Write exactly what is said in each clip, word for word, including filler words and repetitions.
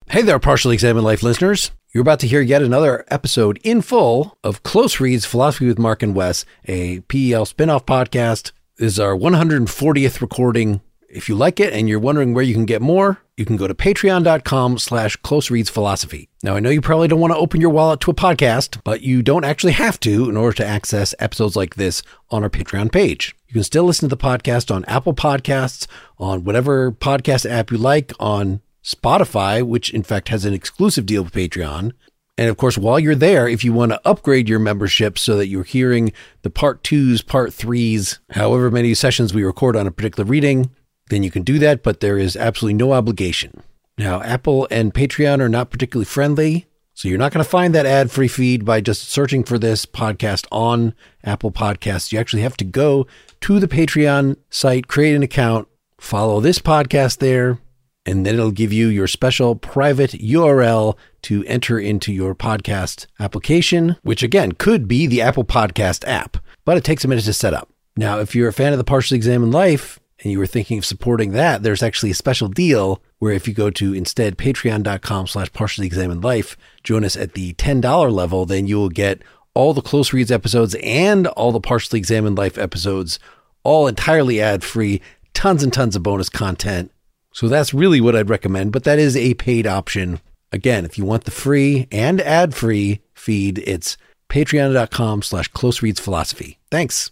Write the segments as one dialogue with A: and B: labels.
A: Hey there, Partially Examined Life listeners. You're about to hear yet another episode in full of Close Reads Philosophy with Mark and Wes, a P E L spinoff podcast. This is our one hundred fortieth recording. If you like it and you're wondering where you can get more, you can go to patreon.com slash close reads philosophy. Now, I know you probably don't want to open your wallet to a podcast, but you don't actually have to in order to access episodes like this on our Patreon page. You can still listen to the podcast on Apple Podcasts, on whatever podcast app you like, on Spotify, which in fact has an exclusive deal with Patreon. And of course, while you're there, if you want to upgrade your membership so that you're hearing the part twos, part threes, however many sessions we record on a particular reading, then you can do that, but there is absolutely no obligation. Now, Apple and Patreon are not particularly friendly, so you're not going to find that ad-free feed by just searching for this podcast on Apple Podcasts. You actually have to go to the Patreon site, create an account, follow this podcast there, and then it'll give you your special private U R L to enter into your podcast application, which again could be the Apple Podcast app, but it takes a minute to set up. Now, if you're a fan of the Partially Examined Life and you were thinking of supporting that, there's actually a special deal where if you go to instead patreon.com slash partially examined life, join us at the ten dollars level, then you will get all the Close Reads episodes and all the Partially Examined Life episodes, all entirely ad-free, tons and tons of bonus content. So that's really what I'd recommend, but that is a paid option. Again, if you want the free and ad-free feed, it's patreon.com slash close reads philosophy. Thanks.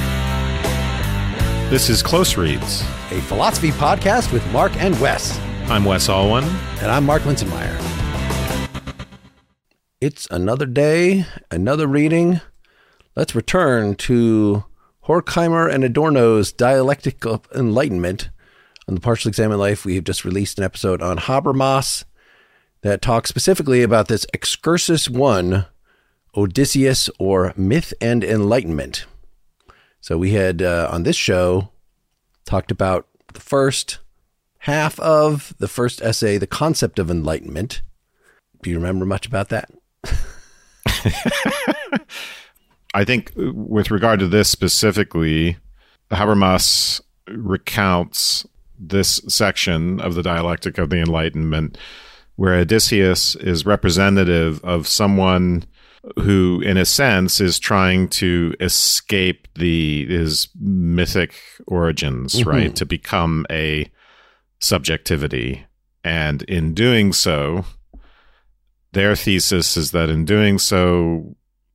B: This is Close Reads,
A: a philosophy podcast with Mark and Wes.
B: I'm Wes Alwan.
A: And I'm Mark Linsenmeyer. It's another day, another reading. Let's return to Horkheimer and Adorno's Dialectic of Enlightenment. On the Partially Examined Life, we have just released an episode on Habermas that talks specifically about this Excursus one, Odysseus, or Myth and Enlightenment. So we had, uh, on this show, talked about the first half of the first essay, The Concept of Enlightenment. Do you remember much about that?
B: I think with regard to this specifically, Habermas recounts this section of the Dialectic of the Enlightenment where Odysseus is representative of someone who, in a sense, is trying to escape the his mythic origins, mm-hmm. right? To become a subjectivity. And in doing so, their thesis is that in doing so,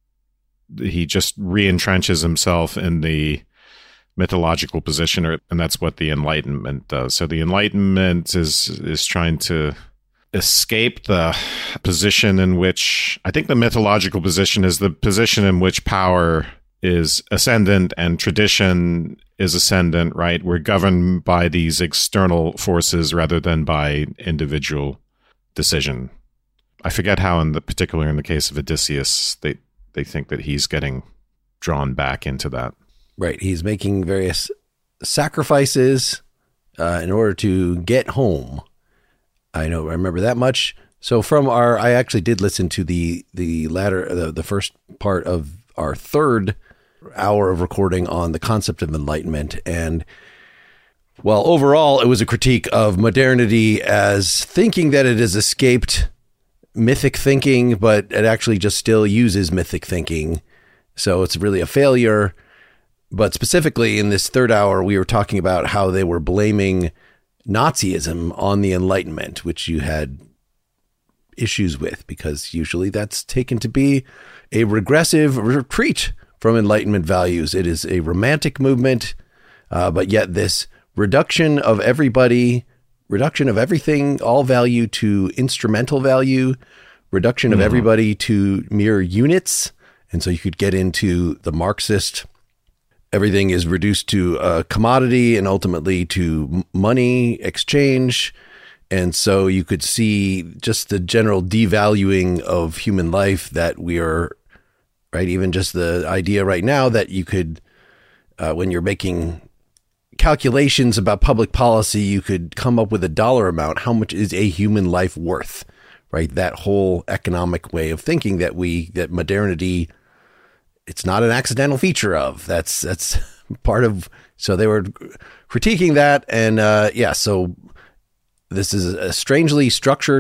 B: he just re-entrenches himself in the mythological position, or, and that's what the Enlightenment does. So the Enlightenment is is trying to escape the position in which, I think the mythological position is the position in which power is ascendant and tradition is ascendant, right? We're governed by these external forces rather than by individual decision. I forget how, in the particular in the case of Odysseus, they, they think that he's getting drawn back into that.
A: Right. He's making various sacrifices uh, in order to get home. I know, I remember that much. So from our, I actually did listen to the, the latter, the, the first part of our third hour of recording on the concept of enlightenment. And well, overall, it was a critique of modernity as thinking that it has escaped mythic thinking, but it actually just still uses mythic thinking. So it's really a failure. But specifically in this third hour, we were talking about how they were blaming Nazism on the Enlightenment, which you had issues with, because usually that's taken to be a regressive retreat from Enlightenment values. It is a romantic movement, uh, but yet this reduction of everybody, reduction of everything, all value to instrumental value, reduction of mm. everybody to mere units. And so you could get into the Marxist, everything is reduced to a commodity and ultimately to money exchange. And so you could see just the general devaluing of human life that we are, right? Even just the idea right now that you could, uh, when you're making calculations about public policy, you could come up with a dollar amount. How much is a human life worth, right? That whole economic way of thinking that we, that modernity, it's not an accidental feature of. That's that's part of. So they were critiquing that, and uh, yeah. So this is a strangely structured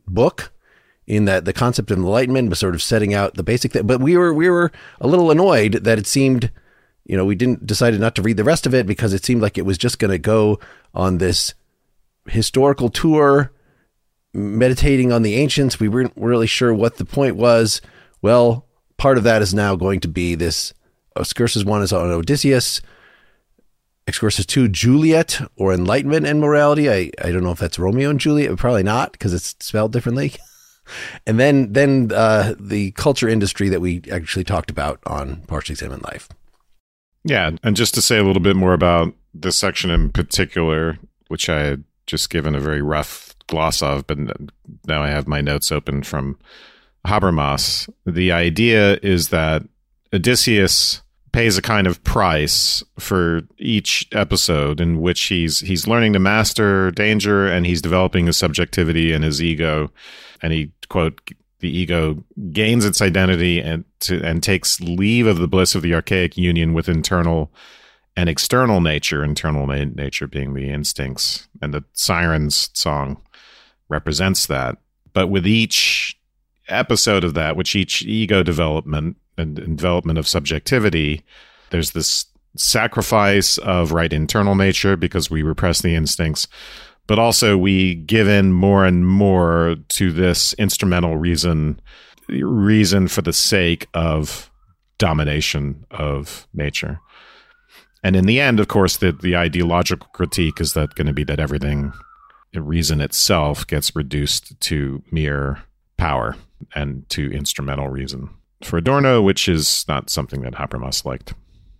A: book, in that the concept of enlightenment was sort of setting out the basic thing. But we were we were a little annoyed that it seemed, you know, we didn't decided not to read the rest of it because it seemed like it was just going to go on this historical tour, meditating on the ancients. We weren't really sure what the point was. Well, part of that is now going to be this. Excursus one is on Odysseus. Excursus two, Juliet, or Enlightenment and Morality. I, I don't know if that's Romeo and Juliet. Probably not, because it's spelled differently. And then then uh, the culture industry that we actually talked about on Partially Examined Life.
B: Yeah, and just to say a little bit more about this section in particular, which I had just given a very rough gloss of, but now I have my notes open from Habermas. The idea is that Odysseus pays a kind of price for each episode in which he's he's learning to master danger, and he's developing his subjectivity and his ego. And he, quote, the ego gains its identity and to, and takes leave of the bliss of the archaic union with internal and external nature, internal na- nature being the instincts. And the Sirens song represents that. But with each episode of that, which each ego development and development of subjectivity, there's this sacrifice of right internal nature because we repress the instincts, but also we give in more and more to this instrumental reason, reason for the sake of domination of nature. And in the end, of course, the, the ideological critique is that going to be that everything, reason itself, gets reduced to mere power and to instrumental reason for Adorno, which is not something that Habermas liked.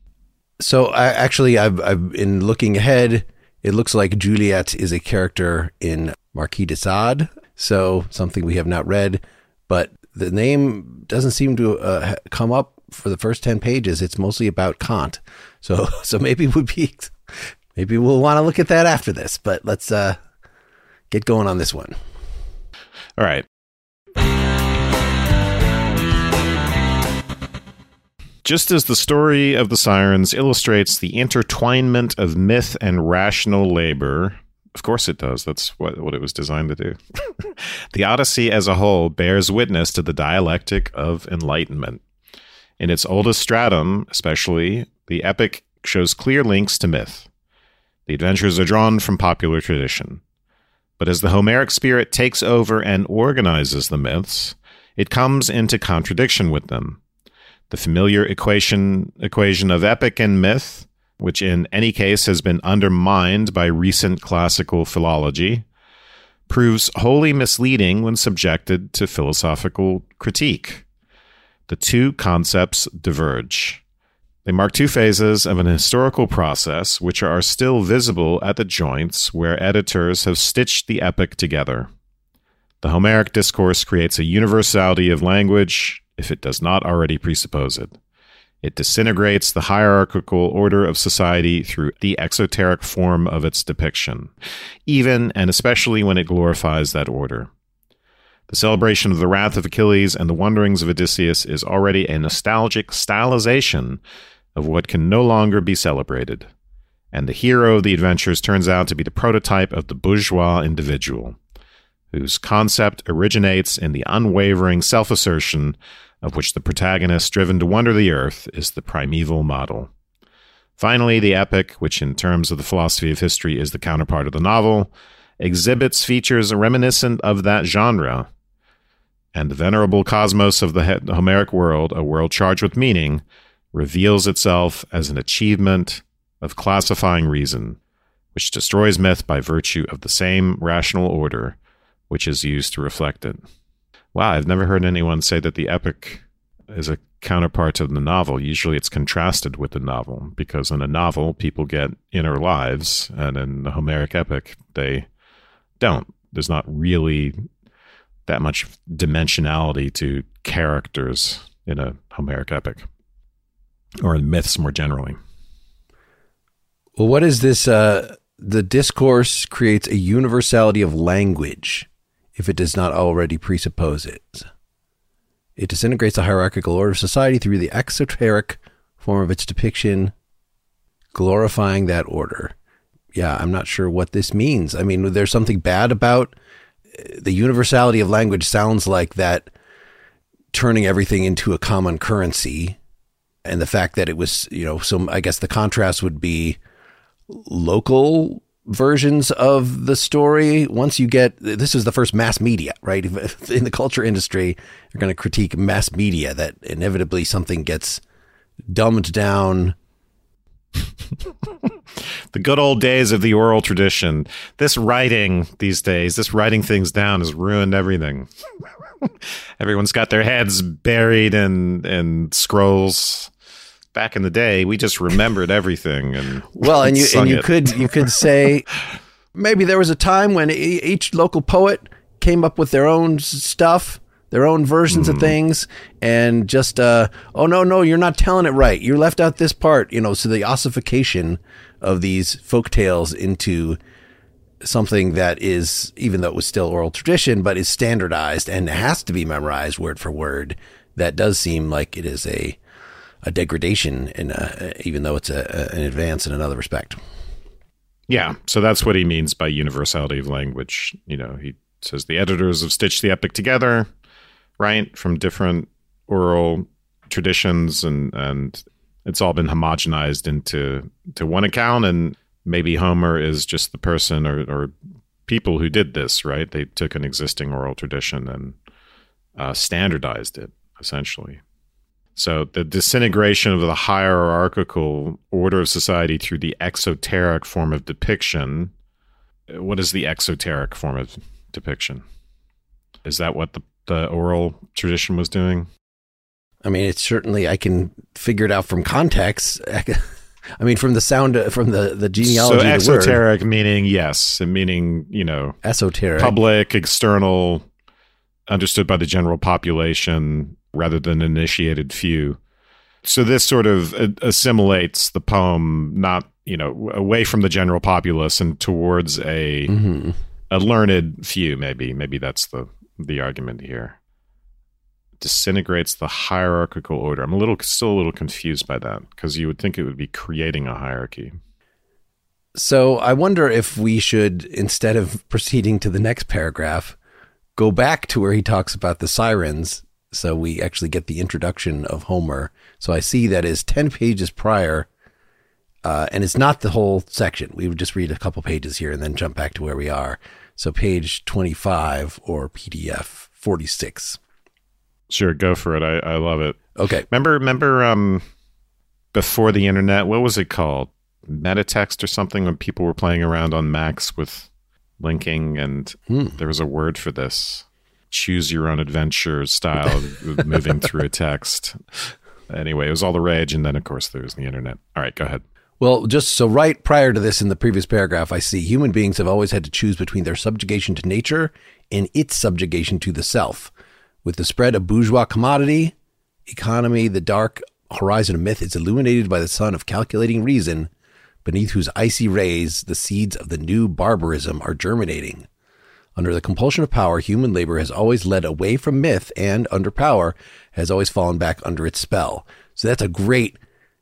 A: So I actually, I've, I've been looking ahead. It looks like Juliet is a character in Marquis de Sade, so something we have not read, but the name doesn't seem to uh, come up for the first ten pages. It's mostly about Kant. So, so maybe we'd be, maybe we'll want to look at that after this, but let's uh, get going on this one.
B: All right. Just as the story of the Sirens illustrates the intertwinement of myth and rational labor, of course it does, that's what, what it was designed to do, the Odyssey as a whole bears witness to the dialectic of enlightenment. In its oldest stratum, especially, the epic shows clear links to myth. The adventures are drawn from popular tradition. But as the Homeric spirit takes over and organizes the myths, it comes into contradiction with them. The familiar equation equation of epic and myth, which in any case has been undermined by recent classical philology, proves wholly misleading when subjected to philosophical critique. The two concepts diverge. They mark two phases of an historical process which are still visible at the joints where editors have stitched the epic together. The Homeric discourse creates a universality of language if it does not already presuppose it. It disintegrates the hierarchical order of society through the exoteric form of its depiction, even and especially when it glorifies that order. The celebration of the wrath of Achilles and the wanderings of Odysseus is already a nostalgic stylization of what can no longer be celebrated, and the hero of the adventures turns out to be the prototype of the bourgeois individual, whose concept originates in the unwavering self-assertion of which the protagonist, driven to wander the earth, is the primeval model. Finally, the epic, which in terms of the philosophy of history is the counterpart of the novel, exhibits features reminiscent of that genre, and the venerable cosmos of the Homeric world, a world charged with meaning, reveals itself as an achievement of classifying reason, which destroys myth by virtue of the same rational order which is used to reflect it. Wow, I've never heard anyone say that the epic is a counterpart to the novel. Usually it's contrasted with the novel, because in a novel, people get inner lives, and in the Homeric epic, they don't. There's not really that much dimensionality to characters in a Homeric epic, or in myths more generally.
A: Well, what is this? Uh, the discourse creates a universality of language if it does not already presuppose it. It disintegrates the hierarchical order of society through the exoteric form of its depiction, glorifying that order. Yeah, I'm not sure what this means. I mean, there's something bad about the universality of language sounds like that turning everything into a common currency, and the fact that it was, you know, so I guess the contrast would be local versions of the story. Once you get, this is the first mass media, right? In the culture industry, you're going to critique mass media, that inevitably something gets dumbed down.
B: The good old days of the oral tradition. This writing these days, this writing things down has ruined everything. Everyone's got their heads buried in, in scrolls. Back in the day, we just remembered everything, and
A: well, and you and you
B: it.
A: could you could say maybe there was a time when each local poet came up with their own stuff, their own versions mm. of things, and just uh, oh no no you're not telling it right, you left out this part, you know. So the ossification of these folk tales into something that is, even though it was still oral tradition, but is standardized and has to be memorized word for word. That does seem like it is a a degradation, in a, even though it's a, a, an advance in another respect.
B: Yeah, so that's what he means by universality of language. You know, he says the editors have stitched the epic together, right, from different oral traditions, and, and it's all been homogenized into to one account, and maybe Homer is just the person or, or people who did this, right? They took an existing oral tradition and uh, standardized it, essentially. So the disintegration of the hierarchical order of society through the exoteric form of depiction. What is the exoteric form of depiction? Is that what the, the oral tradition was doing?
A: I mean, it's certainly, I can figure it out from context. I mean, from the sound, from the, the genealogy
B: so
A: of the word.
B: Exoteric meaning, yes, meaning, you know,
A: esoteric,
B: public, external, understood by the general population, rather than initiated few. So this sort of assimilates the poem, not, you know, away from the general populace and towards a mm-hmm. a learned few, maybe. Maybe that's the, the argument here. Disintegrates the hierarchical order. I'm a little, still a little confused by that, because you would think it would be creating a hierarchy.
A: So I wonder if we should, instead of proceeding to the next paragraph, go back to where he talks about the sirens. So we actually get the introduction of Homer. So I see that is ten pages prior, uh, and it's not the whole section. We would just read a couple pages here and then jump back to where we are. So page twenty-five, or P D F forty-six.
B: Sure, go for it. I, I love it.
A: Okay.
B: Remember, remember um, before the internet, what was it called? Metatext or something, when people were playing around on Macs with linking, and hmm. there was a word for this. Choose your own adventure style of moving through a text. Anyway, it was all the rage, and then, of course, there was the internet. All right, go ahead.
A: Well, just so right prior to this in the previous paragraph, I see human beings have always had to choose between their subjugation to nature and its subjugation to the self. With the spread of bourgeois commodity, economy, the dark horizon of myth is illuminated by the sun of calculating reason, beneath whose icy rays the seeds of the new barbarism are germinating. Under the compulsion of power, human labor has always led away from myth, and under power has always fallen back under its spell. So that's a great,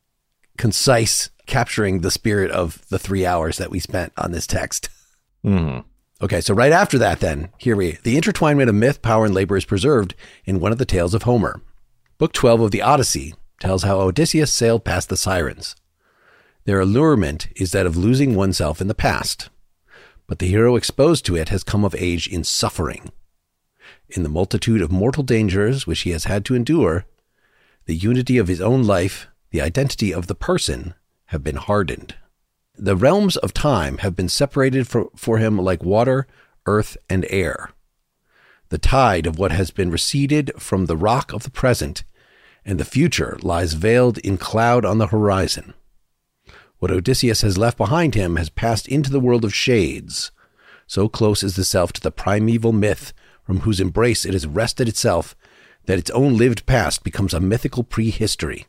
A: concise capturing the spirit of the three hours that we spent on this text.
B: Mm-hmm.
A: Okay, so right after that then, here we, the intertwinement of myth, power, and labor is preserved in one of the tales of Homer. Book twelve of the Odyssey tells how Odysseus sailed past the sirens. Their allurement is that of losing oneself in the past, but the hero exposed to it has come of age in suffering. In the multitude of mortal dangers which he has had to endure, the unity of his own life, the identity of the person, have been hardened. The realms of time have been separated for, for him like water, earth, and air. The tide of what has been receded from the rock of the present, and the future lies veiled in cloud on the horizon. What Odysseus has left behind him has passed into the world of shades. So close is the self to the primeval myth from whose embrace it has wrested itself that its own lived past becomes a mythical prehistory.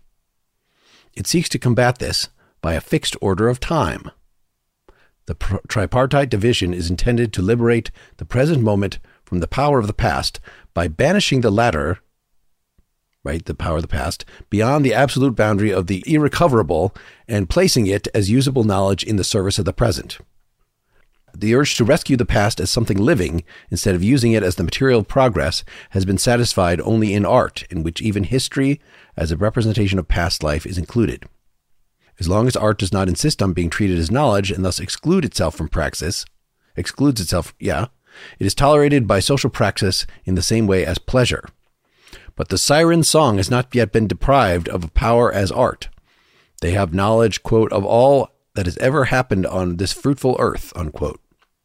A: It seeks to combat this by a fixed order of time. The pr- tripartite division is intended to liberate the present moment from the power of the past by banishing the latter, right, the power of the past, beyond the absolute boundary of the irrecoverable and placing it as usable knowledge in the service of the present. The urge to rescue the past as something living, instead of using it as the material of progress, has been satisfied only in art, in which even history, as a representation of past life, is included. As long as art does not insist on being treated as knowledge and thus exclude itself from praxis, excludes itself, yeah, it is tolerated by social praxis in the same way as pleasure. But the siren's song has not yet been deprived of power as art. They have knowledge, quote, of all that has ever happened on this fruitful earth, unquote,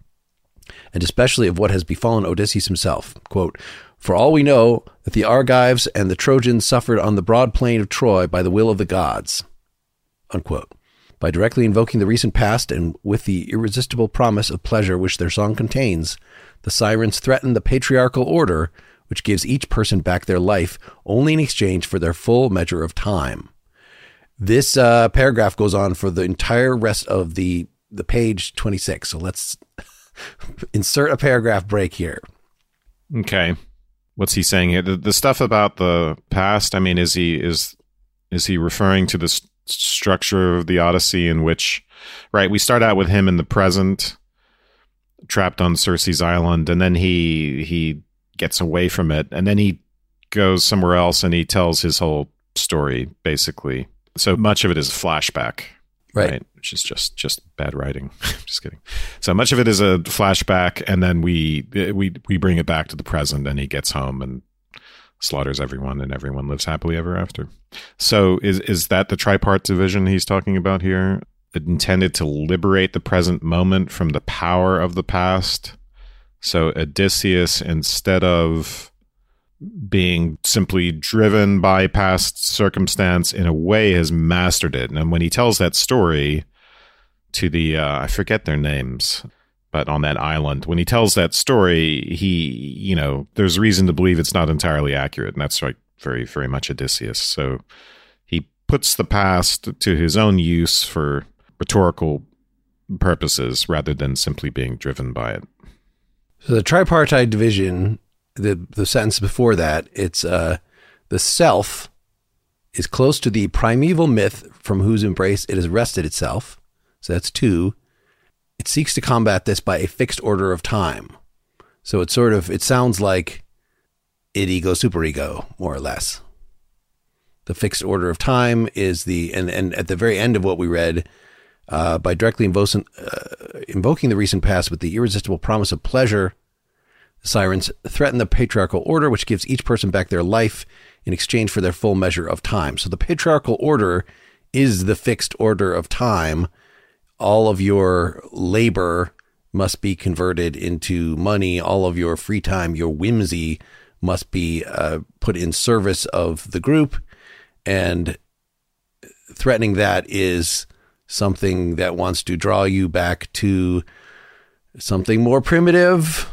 A: and especially of what has befallen Odysseus himself. Quote, for all we know that the Argives and the Trojans suffered on the broad plain of Troy by the will of the gods, unquote. By directly invoking the recent past and with the irresistible promise of pleasure which their song contains, the sirens threaten the patriarchal order, which gives each person back their life only in exchange for their full measure of time. This uh, paragraph goes on for the entire rest of the, the page twenty-six. So let's insert a paragraph break here.
B: Okay. What's he saying here? The, the stuff about the past, I mean, is he is is he referring to the st- structure of the Odyssey in which, right, we start out with him in the present, trapped on Circe's island, and then he he gets away from it, and then he goes somewhere else and he tells his whole story, basically. So much of it is flashback,
A: right?
B: right? Which is just just bad writing. Just kidding. So much of it is a flashback, and then we we we bring it back to the present, and he gets home and slaughters everyone, and everyone lives happily ever after. So is is that the tripart division he's talking about here? Intended to liberate the present moment from the power of the past. So Odysseus, instead of being simply driven by past circumstance, in a way has mastered it. And when he tells that story to the, uh, I forget their names, but on that island, when he tells that story, he, you know, there's reason to believe it's not entirely accurate. And that's like very, very much Odysseus. So he puts the past to his own use for rhetorical purposes rather than simply being driven by it.
A: So the tripartite division, the the sentence before that, it's uh, the self is close to the primeval myth from whose embrace it has wrested itself. So that's two. It seeks to combat this by a fixed order of time. So it's sort of, it sounds like id ego superego, more or less. The fixed order of time is the, and, and at the very end of what we read, uh, by directly invoking, uh, invoking the recent past with the irresistible promise of pleasure, the sirens threaten the patriarchal order, which gives each person back their life in exchange for their full measure of time. So the patriarchal order is the fixed order of time. All of your labor must be converted into money. All of your free time, your whimsy, must be uh, put in service of the group. And threatening that is something that wants to draw you back to something more primitive.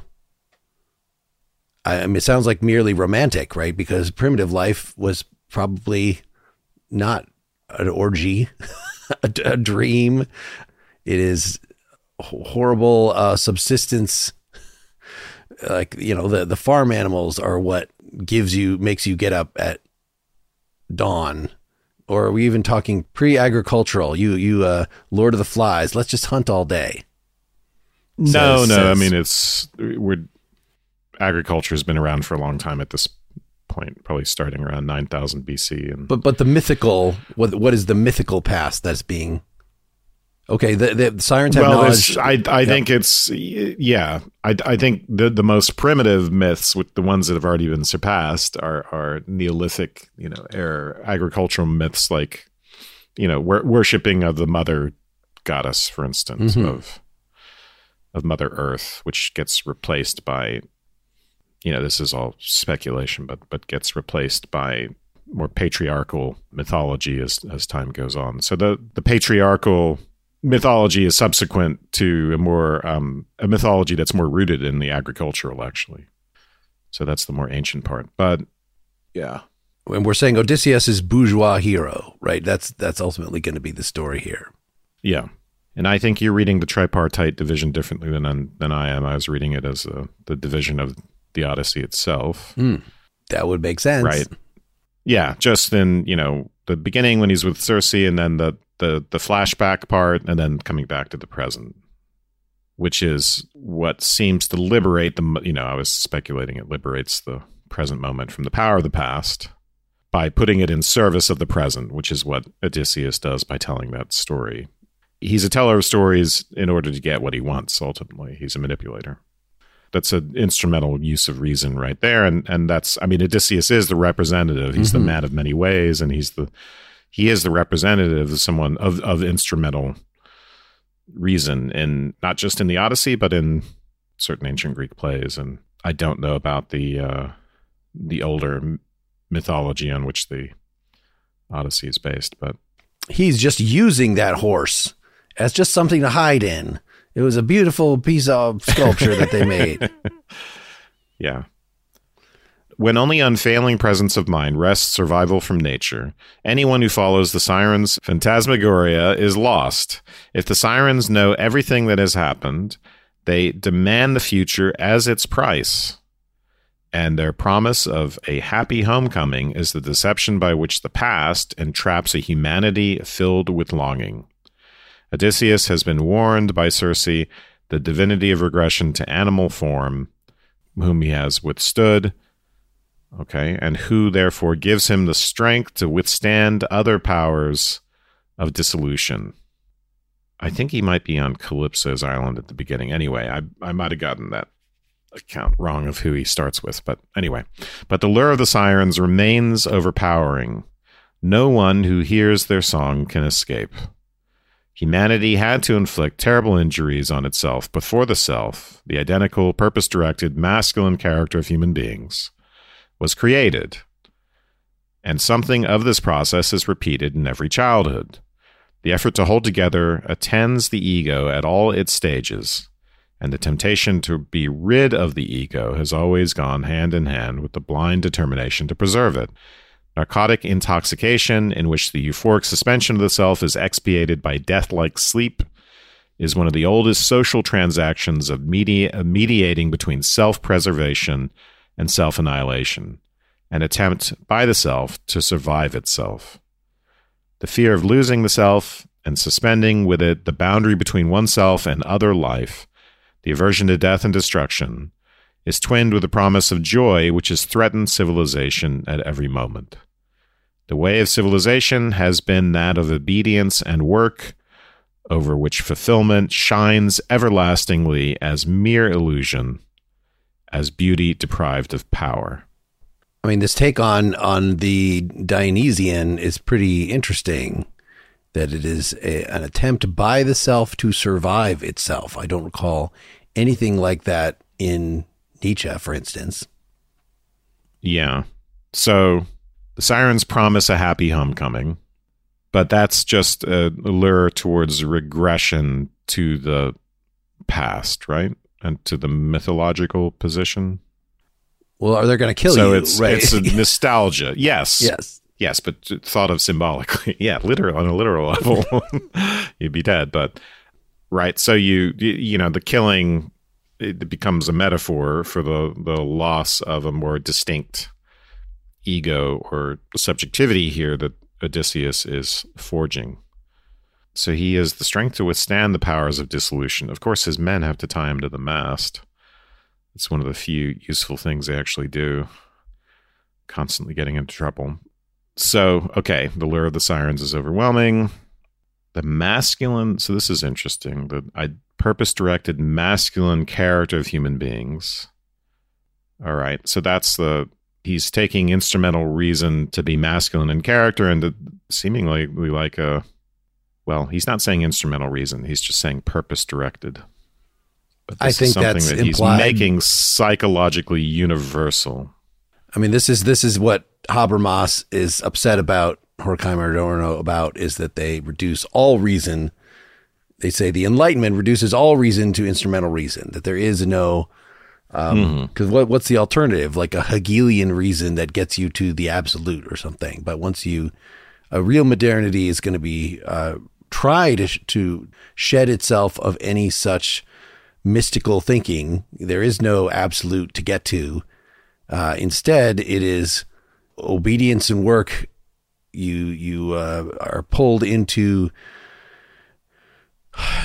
A: I mean, it sounds like merely romantic, right? Because primitive life was probably not an orgy, a, a dream. It is horrible uh, subsistence. Like, you know, the, the farm animals are what gives you, makes you get up at dawn. Or are we even talking pre-agricultural? You, you, uh, Lord of the Flies, let's just hunt all day.
B: No,
A: says,
B: no.
A: says,
B: I mean, it's, we're, agriculture has been around for a long time at this point, probably starting around nine thousand B C. And
A: but, but the mythical, what, what is the mythical past that's being, okay, the, the sirens have
B: well,
A: knowledge.
B: I, I
A: yep.
B: think it's, yeah, I, I think the, the most primitive myths, with the ones that have already been surpassed, are, are Neolithic, you know, era agricultural myths, like, you know, wor- worshipping of the mother goddess, for instance, mm-hmm. of, of Mother Earth, which gets replaced by, you know, this is all speculation, but, but gets replaced by more patriarchal mythology as, as time goes on. So the, the patriarchal mythology is subsequent to a more um, a mythology that's more rooted in the agricultural, actually. So that's the more ancient part. But yeah,
A: and we're saying Odysseus is bourgeois hero, right? That's that's ultimately going to be the story here.
B: Yeah, and I think you're reading the tripartite division differently than than I am. I was reading it as a, the division of the Odyssey itself.
A: Mm, that would make sense,
B: right? Yeah, just in, you know, the beginning when he's with Circe, and then the the the flashback part, and then coming back to the present, which is what seems to liberate the, you know, I was speculating it liberates the present moment from the power of the past by putting it in service of the present, which is what Odysseus does by telling that story. He's a teller of stories in order to get what he wants, ultimately. He's a manipulator. That's an instrumental use of reason right there. And and that's, I mean, Odysseus is the representative. He's mm-hmm. the man of many ways, and he's the he is the representative of someone of, of instrumental reason, in not just in the Odyssey, but in certain ancient Greek plays. And I don't know about the uh, the older mythology on which the Odyssey is based, but
A: he's just using that horse as just something to hide in. It was a beautiful piece of sculpture that they made.
B: Yeah. When only unfailing presence of mind rests survival from nature, anyone who follows the sirens' phantasmagoria is lost. If the sirens know everything that has happened, they demand the future as its price. And their promise of a happy homecoming is the deception by which the past entraps a humanity filled with longing. Odysseus has been warned by Circe, the divinity of regression to animal form, whom he has withstood, okay, and who therefore gives him the strength to withstand other powers of dissolution. I think he might be on Calypso's island at the beginning. Anyway, I, I might have gotten that account wrong of who he starts with, but anyway. But the lure of the sirens remains overpowering. No one who hears their song can escape. Humanity had to inflict terrible injuries on itself before the self, the identical, purpose-directed, masculine character of human beings, was created. And something of this process is repeated in every childhood. The effort to hold together attends the ego at all its stages, and the temptation to be rid of the ego has always gone hand in hand with the blind determination to preserve it. Narcotic intoxication, in which the euphoric suspension of the self is expiated by death-like sleep, is one of the oldest social transactions of medi- mediating between self-preservation and self-annihilation, an attempt by the self to survive itself. The fear of losing the self and suspending with it the boundary between oneself and other life, the aversion to death and destruction, is twinned with the promise of joy which has threatened civilization at every moment. The way of civilization has been that of obedience and work, over which fulfillment shines everlastingly as mere illusion, as beauty deprived of power.
A: I mean, this take on, on the Dionysian is pretty interesting, that it is a, an attempt by the self to survive itself. I don't recall anything like that in Nietzsche, for instance.
B: Yeah. So the sirens promise a happy homecoming, but that's just a lure towards regression to the past, right? And to the mythological position.
A: Well, are they going to kill
B: so
A: you?
B: It's,
A: right?
B: it's a nostalgia. Yes.
A: Yes.
B: Yes, but thought of symbolically. Yeah, literal on a literal level, you'd be dead. But right, so you you know the killing, it becomes a metaphor for the the loss of a more distinct ego or subjectivity here that Odysseus is forging. So he has the strength to withstand the powers of dissolution. Of course, his men have to tie him to the mast. It's one of the few useful things they actually do. Constantly getting into trouble. So, okay, the lure of the sirens is overwhelming. The masculine, so this is interesting, the I, purpose-directed masculine character of human beings. All right, so that's the, he's taking instrumental reason to be masculine in character and to seemingly like a, well, he's not saying instrumental reason, he's just saying purpose-directed. But this
A: I think
B: is something
A: that's
B: that
A: implied.
B: He's making psychologically universal.
A: I mean, this is this is what Habermas is upset about, Horkheimer Adorno about, is that they reduce all reason. They say the Enlightenment reduces all reason to instrumental reason, that there is no, because um, mm-hmm. what, what's the alternative? Like a Hegelian reason that gets you to the absolute or something. But once you, a real modernity is going to be, uh, try to, to shed itself of any such mystical thinking. There is no absolute to get to. Uh, instead, it is obedience and work. You you uh, are pulled into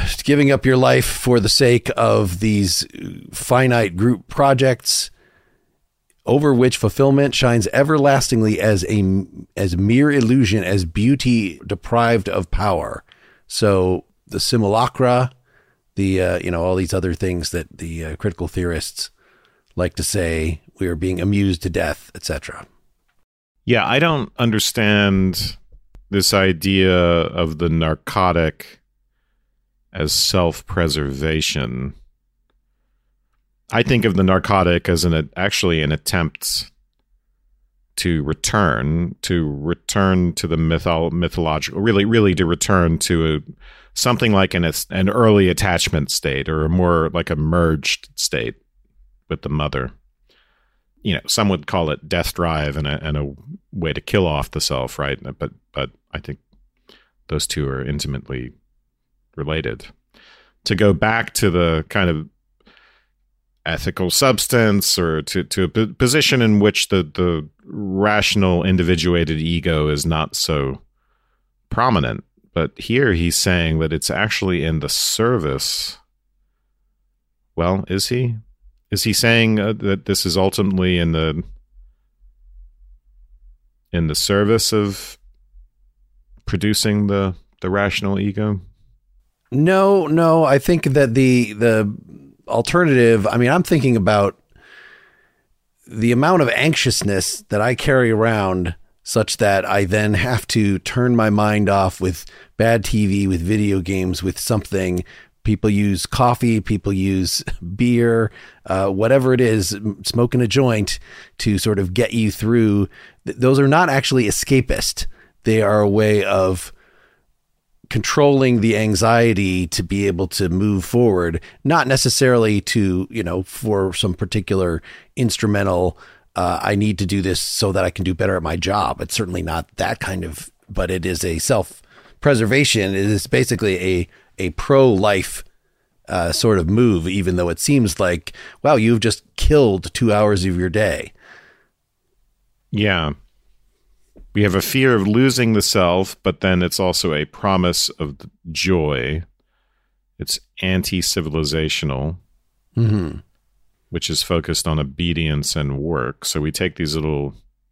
A: giving up your life for the sake of these finite group projects over which fulfillment shines everlastingly as a as mere illusion, as beauty deprived of power. So the simulacra, the uh, you know, all these other things that the uh, critical theorists like to say, we are being amused to death, et cetera.
B: Yeah, I don't understand this idea of the narcotic as self-preservation. I think of the narcotic as an actually an attempt to return, to return to the mytho- mythological, really, really to return to a, something like an, an early attachment state, or a more like a merged state with the mother. You know, some would call it death drive and a, and a way to kill off the self, right? But but I think those two are intimately related. To go back to the kind of ethical substance, or to, to a p- position in which the, the rational individuated ego is not so prominent. But here he's saying that it's actually in the service. Well, is he? Is he saying uh, that this is ultimately in the in the service of producing the the rational ego?
A: No, no. I think that the the alternative, I mean, I'm thinking about the amount of anxiousness that I carry around, such that I then have to turn my mind off with bad T V, with video games, with something. People use coffee, people use beer, uh, whatever it is, smoking a joint to sort of get you through. Th- those are not actually escapist. They are a way of controlling the anxiety to be able to move forward, not necessarily to, you know, for some particular instrumental, uh, I need to do this so that I can do better at my job. It's certainly not that kind of, but it is a self-preservation. It is basically a, a pro-life uh, sort of move, even though it seems like, wow, you've just killed two hours of your day.
B: Yeah. We have a fear of losing the self, but then it's also a promise of joy. It's anti-civilizational,
A: Mm-hmm.
B: which is focused on obedience and work. So we take these little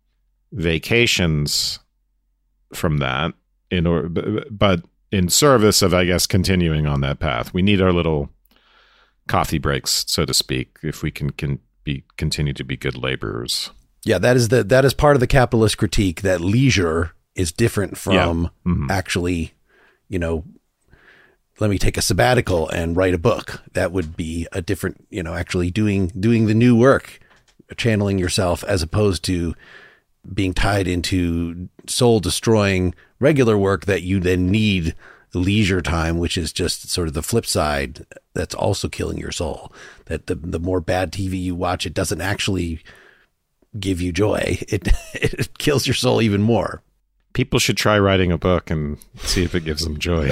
B: vacations from that, in order, but in service of, I guess, continuing on that path. We need our little coffee breaks, so to speak, if we can, can be continue to be good laborers.
A: Yeah, that is the that is part of the capitalist critique, that leisure is different from
B: Yeah. Mm-hmm.
A: actually, you know, let me take a sabbatical and write a book. That would be a different, you know, actually doing doing the new work, channeling yourself, as opposed to being tied into soul destroying regular work that you then need leisure time, which is just sort of the flip side. That's also killing your soul. That the the more bad T V you watch, it doesn't actually give you joy. It it kills your soul even more.
B: People should try writing a book and see if it gives them joy.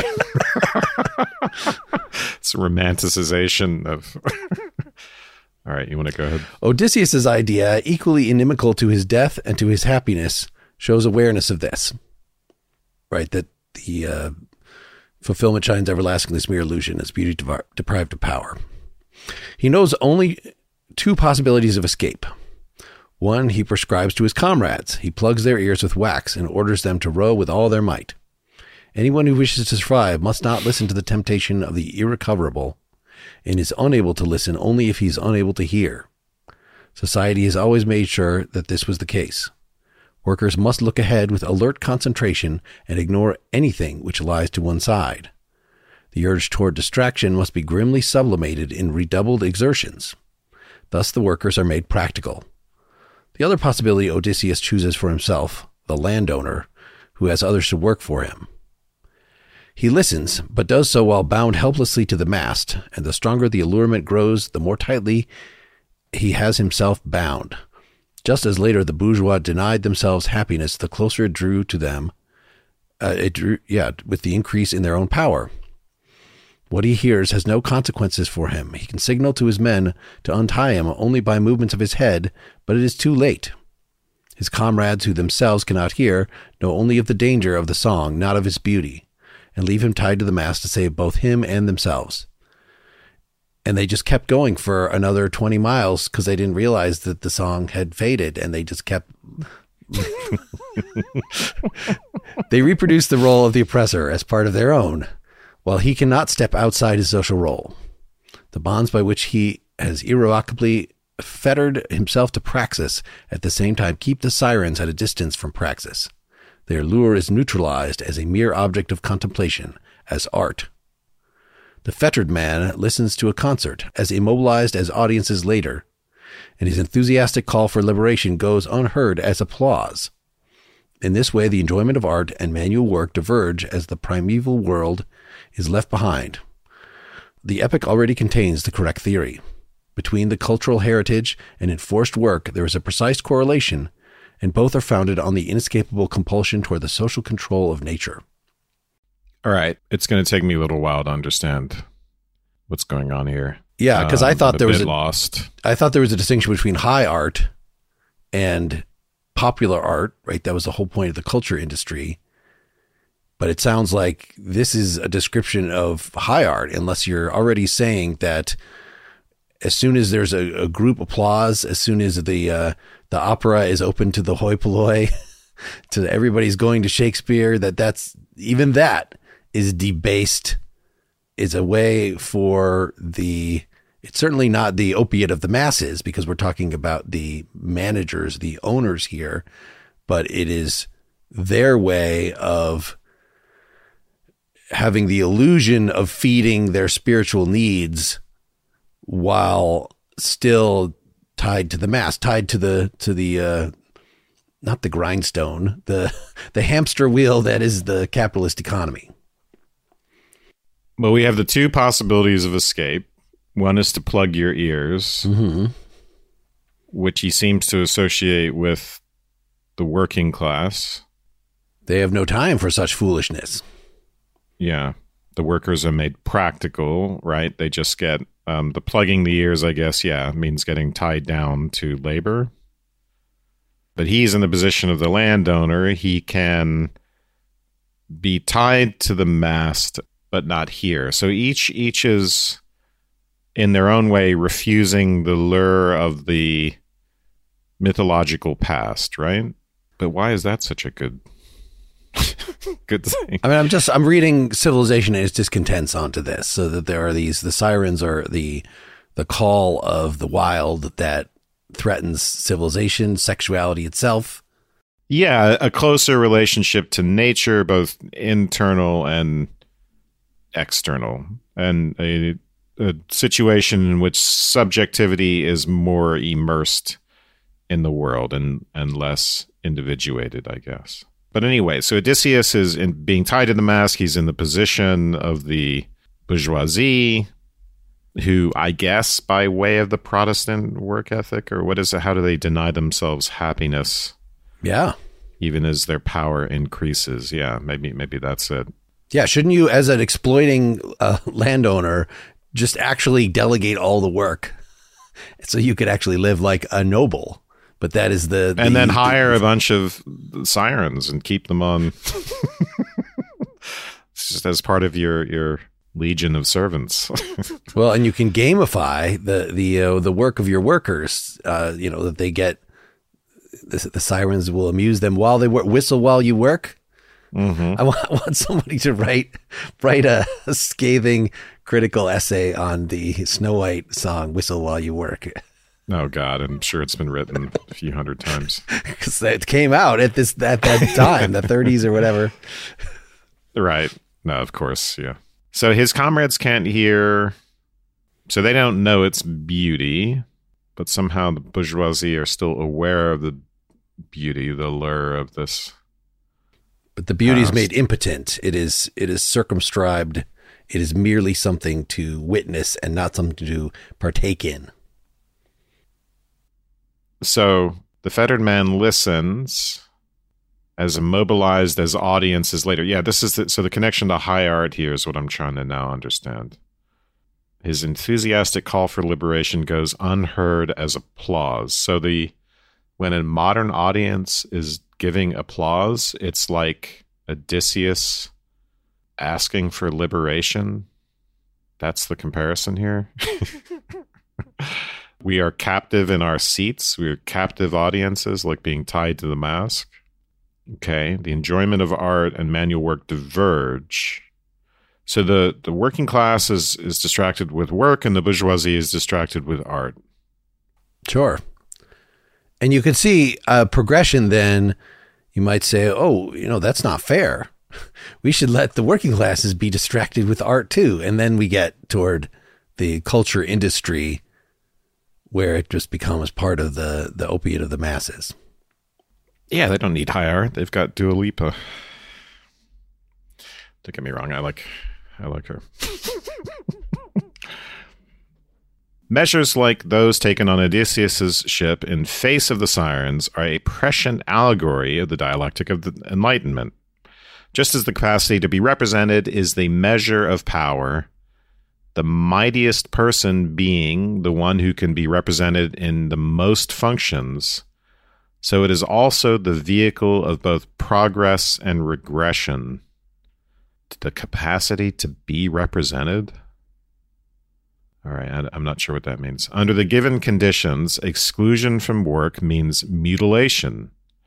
B: It's a romanticization of... All right, you want to go ahead?
A: Odysseus's idea, equally inimical to his death and to his happiness, shows awareness of this. Right, that the uh, fulfillment shines everlastingly as mere illusion, as beauty dev- deprived of power. He knows only two possibilities of escape. One, he prescribes to his comrades. He plugs their ears with wax and orders them to row with all their might. Anyone who wishes to survive must not listen to the temptation of the irrecoverable, and is unable to listen only if he is unable to hear. Society has always made sure that this was the case. Workers must look ahead with alert concentration and ignore anything which lies to one side. The urge toward distraction must be grimly sublimated in redoubled exertions. Thus the workers are made practical. The other possibility Odysseus chooses for himself, the landowner, who has others to work for him. He listens, but does so while bound helplessly to the mast, and the stronger the allurement grows, the more tightly he has himself bound. Just as later the bourgeois denied themselves happiness, the closer it drew to them, uh, it drew, yeah, with the increase in their own power. What he hears has no consequences for him. He can signal to his men to untie him only by movements of his head, but it is too late. His comrades, who themselves cannot hear, know only of the danger of the song, not of its beauty. and leave him tied to the mast to save both him and themselves. And they just kept going for another twenty miles because they didn't realize that the song had faded, and they just kept... They reproduced the role of the oppressor as part of their own, while he cannot step outside his social role. The bonds by which he has irrevocably fettered himself to Praxis at the same time keep the sirens at a distance from Praxis. Their lure is neutralized as a mere object of contemplation, as art. The fettered man listens to a concert, as immobilized as audiences later, and his enthusiastic call for liberation goes unheard as applause. In this way, the enjoyment of art and manual work diverge as the primeval world is left behind. The epic already contains the correct theory. Between the cultural heritage and enforced work, there is a precise correlation, and both are founded on the inescapable compulsion toward the social control of nature.
B: All right. It's going to take me a little while to understand what's going on here.
A: Yeah, because um, I thought
B: a
A: there was a,
B: lost.
A: I thought there was a distinction between high art and popular art, right? That was the whole point of the culture industry. But it sounds like this is a description of high art, unless you're already saying that as soon as there's a, a group applause, as soon as the uh, the opera is open to the hoi polloi, to everybody's going to Shakespeare, that that's even that is debased, is a way for the, it's certainly not the opiate of the masses, because we're talking about the managers, the owners here, but it is their way of having the illusion of feeding their spiritual needs while still tied to the mass, tied to the, to the, uh, not the grindstone, the, the hamster wheel that is the capitalist economy.
B: Well, we have the two possibilities of escape. One is to plug your ears,
A: mm-hmm.
B: which he seems to associate with the working class.
A: They have no time for such foolishness.
B: Yeah. The workers are made practical, right? They just get um, the plugging the ears, I guess, yeah, means getting tied down to labor. But he's in the position of the landowner. He can be tied to the mast, but not here. So each each is, in their own way, refusing the lure of the mythological past, right? But why is that such a good good thing?
A: I mean, I'm just I'm reading Civilization and its discontents onto this, so that there are these, the sirens are the the call of the wild that threatens civilization, sexuality itself.
B: Yeah, a closer relationship to nature, both internal and external, and a, a situation in which subjectivity is more immersed in the world and, and less individuated, I guess. But anyway, so Odysseus is in, being tied to the mast. He's in the position of the bourgeoisie, who I guess by way of the Protestant work ethic, or what is it? How do they deny themselves happiness?
A: Yeah.
B: Even as their power increases. Yeah, maybe maybe that's it.
A: Yeah, shouldn't you, as an exploiting uh, landowner, just actually delegate all the work so you could actually live like a noble? But that is the... the
B: and then hire the, a bunch of sirens and keep them on just as part of your... your legion of servants.
A: Well, and you can gamify the the uh, the work of your workers. Uh, you know that they get the, the sirens will amuse them while they work, whistle while you work.
B: Mm-hmm.
A: I, want, I want somebody to write write a, a scathing critical essay on the Snow White song "Whistle While You Work."
B: Oh God, I'm sure it's been written a few hundred times
A: because it came out at this at that time, the thirties or whatever.
B: Right? No, of course, yeah. So his comrades can't hear, so they don't know its beauty, but somehow the bourgeoisie are still aware of the beauty, the lure of this.
A: But the beauty is made impotent. It is it is circumscribed. It is merely something to witness and not something to partake in.
B: So the fettered man listens as immobilized as audiences later. Yeah, this is the, so the connection to high art here is what I'm trying to now understand. His enthusiastic call for liberation goes unheard as applause. So the when a modern audience is giving applause, it's like Odysseus asking for liberation. That's the comparison here. We are captive in our seats. We are captive audiences, like being tied to the mask. Okay. The enjoyment of art and manual work diverge. So the, the working class is, is distracted with work, and the bourgeoisie is distracted with art.
A: Sure. And you can see a progression then. You might say, oh, you know, that's not fair. We should let the working classes be distracted with art too. And then we get toward the culture industry, where it just becomes part of the, the opiate of the masses.
B: Yeah, they don't need high art. They've got Dua Lipa. Don't get me wrong. I like, I like her. Measures like those taken on Odysseus's ship in Face of the Sirens are a prescient allegory of the dialectic of the Enlightenment. Just as the capacity to be represented is the measure of power, the mightiest person being the one who can be represented in the most functions, so it is also the vehicle of both progress and regression. The capacity to be represented? All right, I'm not sure what that means. Under the given conditions, exclusion from work means mutilation,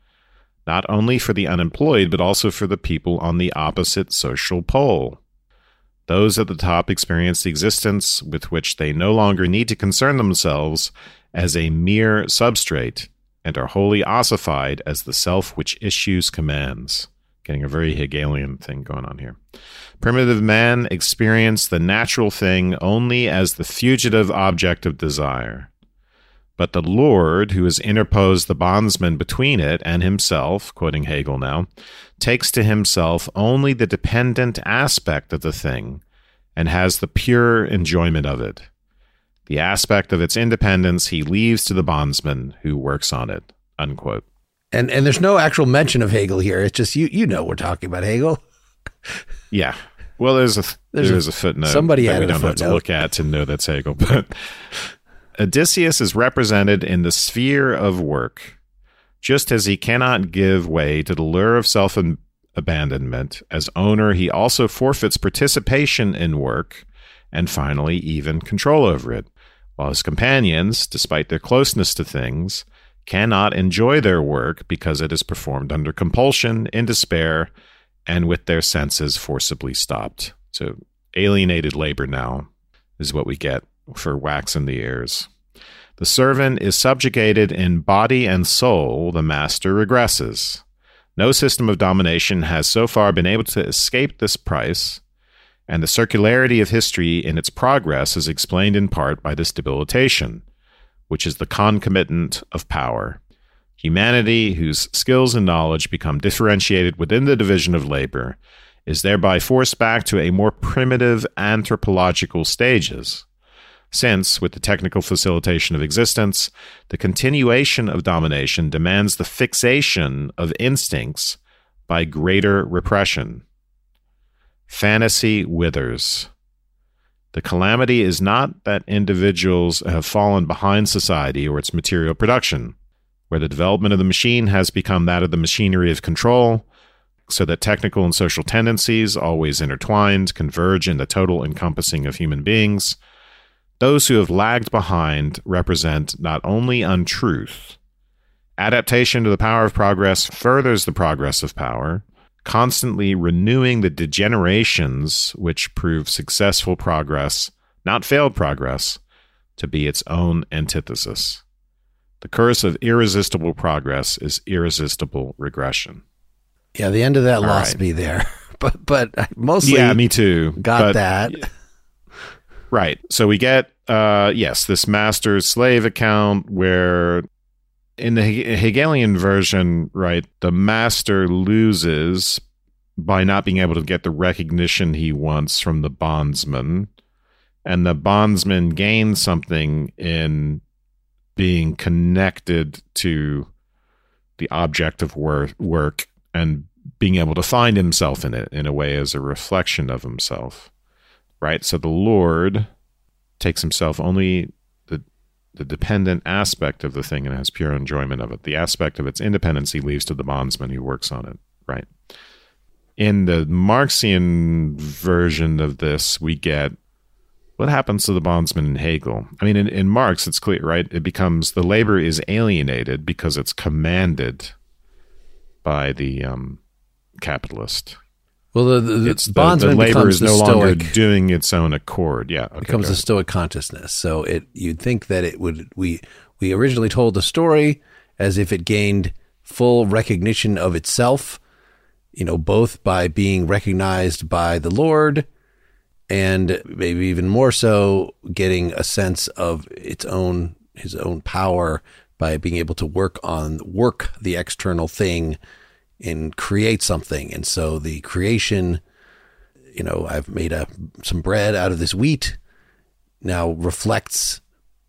B: not only for the unemployed, but also for the people on the opposite social pole. Those at the top experience the existence with which they no longer need to concern themselves as a mere substrate, and are wholly ossified as the self which issues commands. Getting a very Hegelian thing going on here. Primitive man experienced the natural thing only as the fugitive object of desire. But the Lord, who has interposed the bondsman between it and himself, quoting Hegel now, takes to himself only the dependent aspect of the thing and has the pure enjoyment of it. The aspect of its independence he leaves to the bondsman who works on it, unquote.
A: And and there's no actual mention of Hegel here. It's just, you you know we're talking about Hegel.
B: Yeah. Well, there's a there's, there's a, a footnote
A: somebody
B: that we don't
A: a
B: have to look at to know that's Hegel. But Odysseus is represented in the sphere of work, just as he cannot give way to the lure of self-abandonment. As owner, he also forfeits participation in work and finally even control over it, while his companions, despite their closeness to things, cannot enjoy their work because it is performed under compulsion, in despair, and with their senses forcibly stopped. So alienated labor now is what we get for wax in the ears. The servant is subjugated in body and soul, the master regresses. No system of domination has so far been able to escape this price, and the circularity of history in its progress is explained in part by this debilitation, which is the concomitant of power. Humanity, whose skills and knowledge become differentiated within the division of labor, is thereby forced back to a more primitive anthropological stages, since, with the technical facilitation of existence, the continuation of domination demands the fixation of instincts by greater repression. Fantasy withers. The calamity is not that individuals have fallen behind society or its material production, where the development of the machine has become that of the machinery of control, so that technical and social tendencies, always intertwined, converge in the total encompassing of human beings. Those who have lagged behind represent not only untruth. Adaptation to the power of progress furthers the progress of power, constantly renewing the degenerations which prove successful progress, not failed progress, to be its own antithesis. The curse of irresistible progress is irresistible regression.
A: Yeah, the end of that All lost right. me there, but but I mostly
B: yeah, me too.
A: Got
B: but,
A: that.
B: Right. So we get, uh, yes, this master-slave account where in the Hegelian version, right, the master loses by not being able to get the recognition he wants from the bondsman, and the bondsman gains something in being connected to the object of work, work and being able to find himself in it in a way as a reflection of himself. Right? So the Lord takes himself only the the dependent aspect of the thing and has pure enjoyment of it. The aspect of its independence he leaves to the bondsman who works on it. Right? In the Marxian version of this, we get what happens to the bondsman in Hegel. I mean, in, in Marx, it's clear, right? It becomes the labor is alienated because it's commanded by the um, capitalist.
A: Well, the, the,
B: it's
A: the bondsman
B: the, the labor is
A: the
B: no
A: stoic,
B: longer doing its own accord. Yeah, okay,
A: becomes a stoic consciousness. So it you'd think that it would. We we originally told the story as if it gained full recognition of itself, you know, both by being recognized by the Lord and maybe even more so getting a sense of its own his own power by being able to work on work the external thing and create something. And so the creation, you know, I've made a some bread out of this wheat, now reflects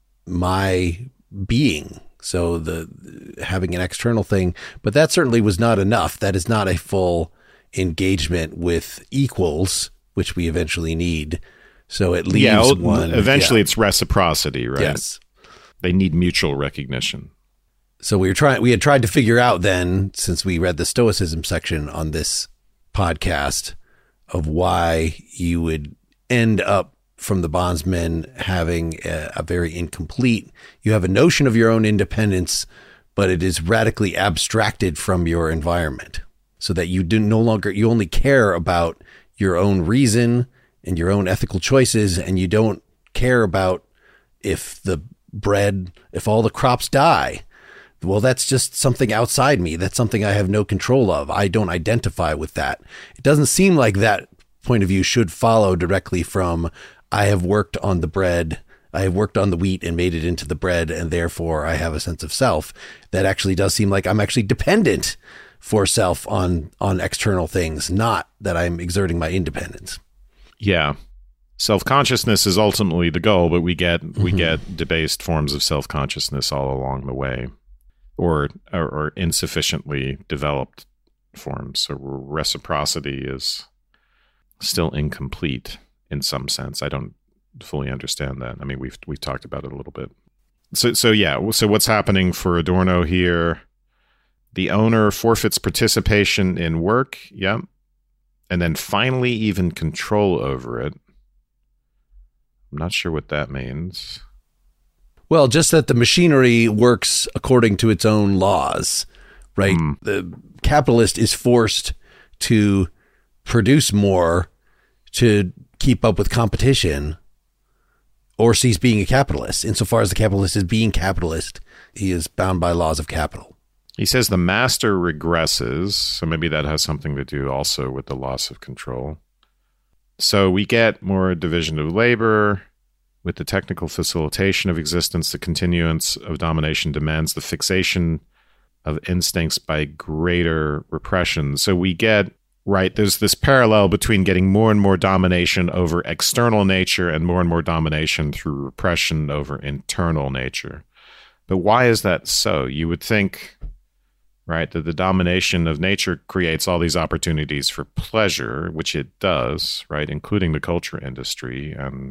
A: my being. So the having an external thing, but that certainly was not enough. That is not a full engagement with equals, which we eventually need. So it leaves
B: yeah,
A: one.
B: Eventually
A: yeah.
B: it's reciprocity, right?
A: Yes.
B: They need mutual recognition.
A: So we were trying, we had tried to figure out then, since we read the Stoicism section on this podcast, of why you would end up from the bondsman having a, a very incomplete, you have a notion of your own independence, but it is radically abstracted from your environment so that you do no longer, you only care about your own reason and your own ethical choices. And you don't care about if the bread, if all the crops die. Well, that's just something outside me. That's something I have no control of. I don't identify with that. It doesn't seem like that point of view should follow directly from I have worked on the bread. I have worked on the wheat and made it into the bread, and therefore I have a sense of self. That actually does seem like I'm actually dependent for self on, on external things, not that I'm exerting my independence.
B: Yeah. Self-consciousness is ultimately the goal, but we get, mm-hmm. we get debased forms of self-consciousness all along the way. Or, or or insufficiently developed forms. So reciprocity is still incomplete in some sense. I don't fully understand that. I mean, we've we've talked about it a little bit. So so yeah. So what's happening for Adorno here? The owner forfeits participation in work. Yep. And then finally, even control over it. I'm not sure what that means.
A: Well, just that the machinery works according to its own laws, right? Mm. The capitalist is forced to produce more to keep up with competition, or cease being a capitalist. Insofar as the capitalist is being capitalist, he is bound by laws of capital.
B: He says the master regresses, so maybe that has something to do also with the loss of control. So we get more division of labor. With the technical facilitation of existence, the continuance of domination demands the fixation of instincts by greater repression. So we get, right, there's this parallel between getting more and more domination over external nature and more and more domination through repression over internal nature. But why is that so? You would think, right, that the domination of nature creates all these opportunities for pleasure, which it does, right, including the culture industry and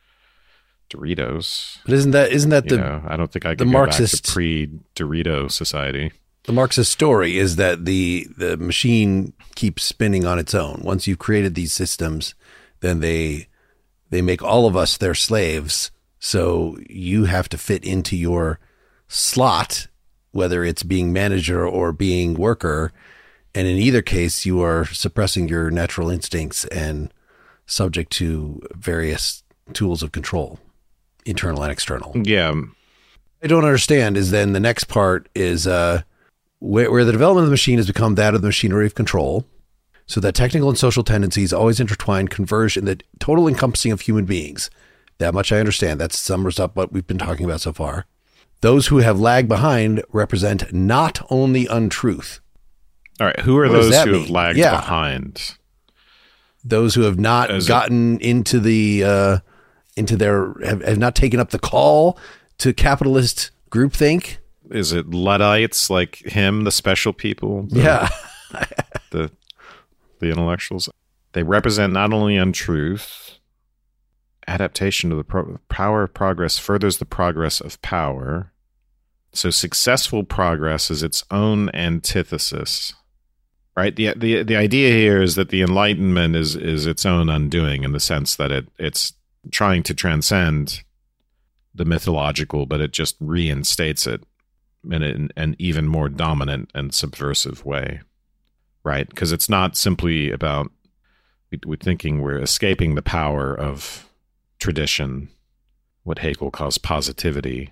B: Doritos.
A: But isn't that isn't that
B: you
A: the
B: know, I don't think I
A: the
B: can
A: Marxist,
B: go back to pre-Dorito society.
A: The Marxist story is that the the machine keeps spinning on its own. Once you've created these systems, then they they make all of us their slaves. So you have to fit into your slot, whether it's being manager or being worker. And in either case, you are suppressing your natural instincts and subject to various tools of control. Internal and external.
B: Yeah.
A: I don't understand is then the next part is uh, where, where the development of the machine has become that of the machinery of control, so that technical and social tendencies always intertwine, converge in the total encompassing of human beings. That much I understand. That sums up what we've been talking about so far. Those who have lagged behind represent not only untruth.
B: All right. Who are
A: what
B: those who
A: mean?
B: have lagged
A: yeah.
B: behind?
A: Those who have not Is gotten it- into the... Uh, into their have, have not taken up the call to capitalist groupthink.
B: Is it Luddites like him, the special people? The,
A: yeah.
B: the the intellectuals. They represent not only untruth, adaptation to the pro- power of progress furthers the progress of power. So successful progress is its own antithesis. right? The, the the idea here is that the Enlightenment is is its own undoing in the sense that it it's trying to transcend the mythological, but it just reinstates it in an, an even more dominant and subversive way, right? Because it's not simply about we're thinking we're escaping the power of tradition, what Hegel calls positivity,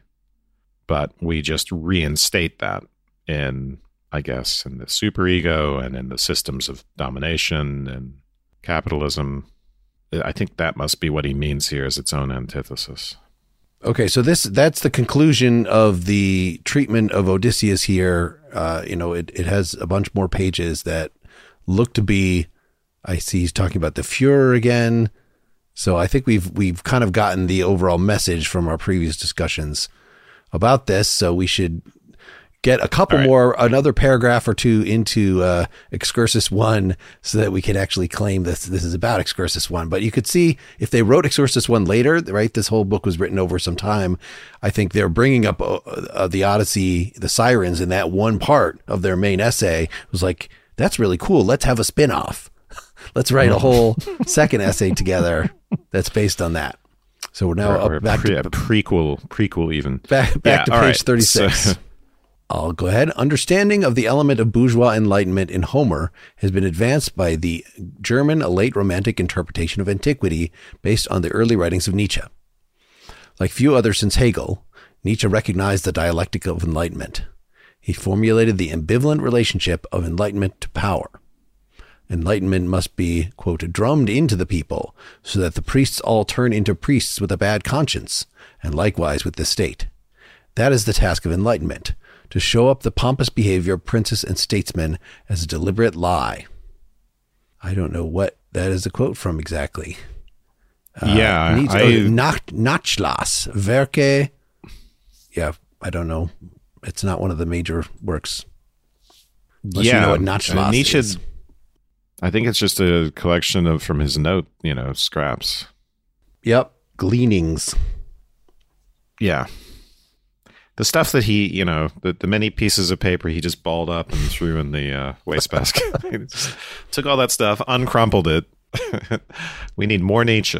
B: but we just reinstate that in, I guess, in the superego and in the systems of domination and capitalism. I think that must be what he means here as its own antithesis.
A: Okay, so this that's the conclusion of the treatment of Odysseus here. Uh, you know, it, it has a bunch more pages that look to be, I see he's talking about the Führer again. So I think we've we've kind of gotten the overall message from our previous discussions about this. So we should get a couple right. more, another paragraph or two into uh, Excursus one so that we can actually claim this this is about Excursus one. But you could see if they wrote Excursus one later, right, this whole book was written over some time. I think they're bringing up uh, uh, the Odyssey, the Sirens in that one part of their main essay. It was like, that's really cool. Let's have a spinoff. Let's write a whole second essay together that's based on that. So we're now
B: or,
A: up
B: or
A: back
B: pre-
A: to
B: a prequel, prequel even.
A: Back, back
B: yeah,
A: to
B: all
A: page
B: right.
A: thirty-six. So, I'll go ahead. Understanding of the element of bourgeois enlightenment in Homer has been advanced by the German late Romantic interpretation of antiquity based on the early writings of Nietzsche. Like few others since Hegel, Nietzsche recognized the dialectic of enlightenment. He formulated the ambivalent relationship of enlightenment to power. Enlightenment must be, quote, drummed into the people so that the priests all turn into priests with a bad conscience, and likewise with the state. That is the task of enlightenment, to show up the pompous behavior of princes and statesmen as a deliberate lie. I don't know what that is a quote from exactly.
B: Uh, yeah.
A: Nietzsche,
B: I,
A: oh, Nach, Nachlass, Werke. Yeah, I don't know. It's not one of the major works. Unless
B: yeah.
A: You know what Nachlass
B: uh, Nietzsche,
A: is.
B: I think it's just a collection of, from his note, you know, scraps.
A: Yep. Gleanings.
B: Yeah. The stuff that he, you know, the, the many pieces of paper he just balled up and threw in the uh, wastebasket. He just took all that stuff, uncrumpled it. We need more Nietzsche.